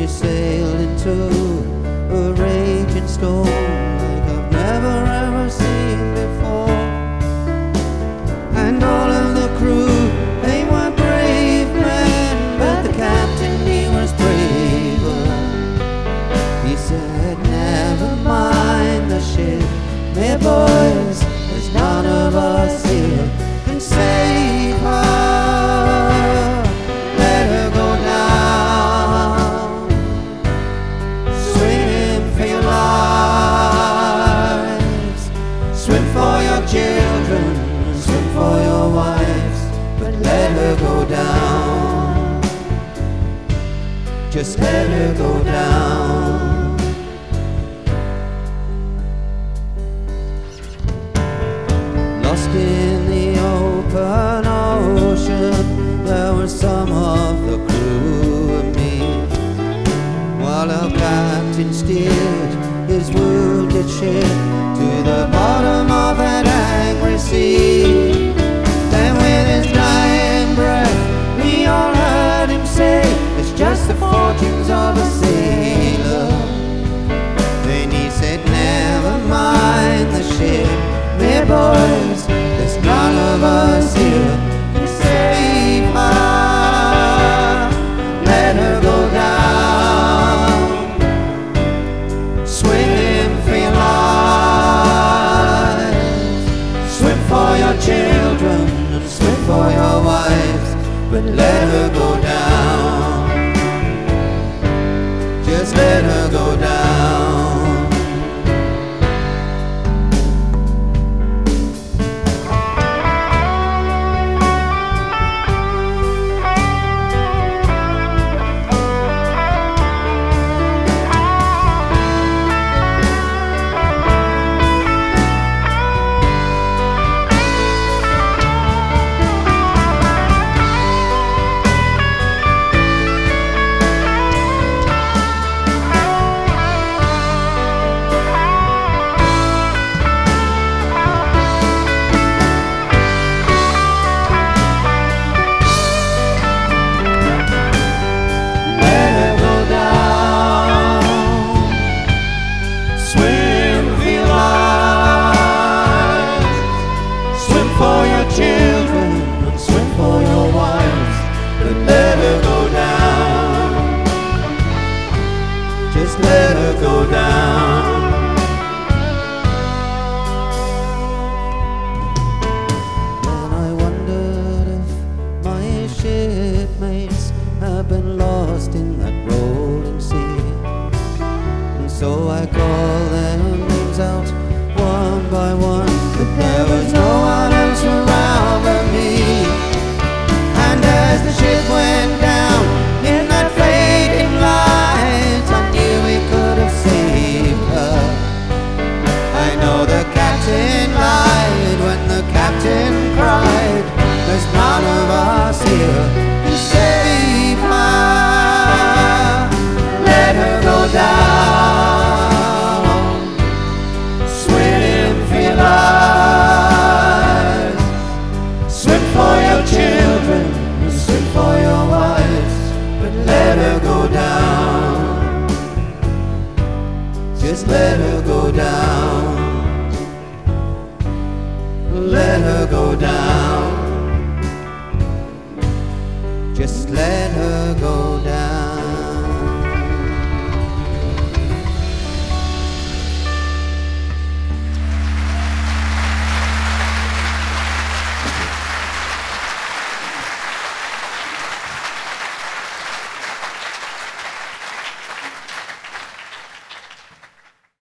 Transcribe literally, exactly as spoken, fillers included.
she sailed into a raging storm like I've never ever seen before. And all of the crew, they were brave men, but the captain, he was braver. He said, never mind the ship, my boys, there's none of us here can save her. Let her go down. Swim for your lives. Swim for your children. Swim for your wives. But let her go down. Just let her go down. Lost in the open ocean, there were some of the crew and me, while our captain steered his wounded ship to the bottom of that angry sea. Then with his dying breath, we all heard him say, it's just the fortunes of a sailor. Then he said, never mind the ship, my boys, there's none of us here can save her. Let her go down. Swim for your lives. Swim for your children and swim for your wives. But let her go down. Just let her go down. Children and swim for your wives, but let her go down. Just let her go down. Then I wondered if my shipmates have been lost in that rolling sea, and so I called their names out one by one, but there was no one else around but me. And as the ship went down in that fading light, I knew we could have saved her. I know the captain lied when the captain cried, there's none of us here to save her. Let her go down. Swim for your lives. Swim for your children and swim for your wives, but let her go down. Just let her go down. Let her go down.